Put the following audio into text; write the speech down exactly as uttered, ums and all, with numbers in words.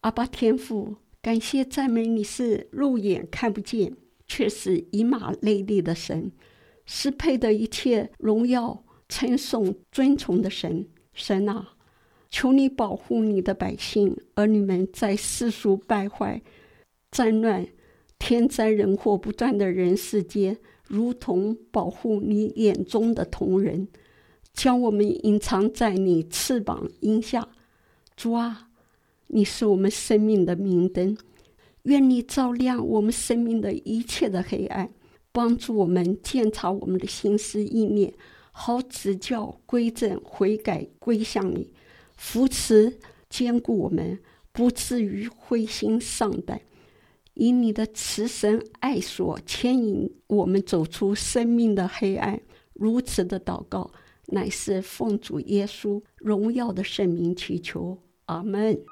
阿爸天父，感谢赞美你是肉眼看不见却是以马内利的神，是配得一切荣耀称颂尊崇的神。神啊，求你保护你的百姓儿女们在世俗败坏战乱天灾人祸不断的人世间，如同保护你眼中的瞳人，将我们隐藏在你翅膀荫下。主啊，你是我们生命的明灯，愿你照亮我们生命的一切的黑暗，帮助我们鉴察我们的心思意念，好指教归正悔改归向你，扶持坚固我们，不至于灰心丧胆，以你的慈神爱所牵引我们走出生命的黑暗。如此的祷告乃是奉主耶稣荣耀的圣名祈求，阿们。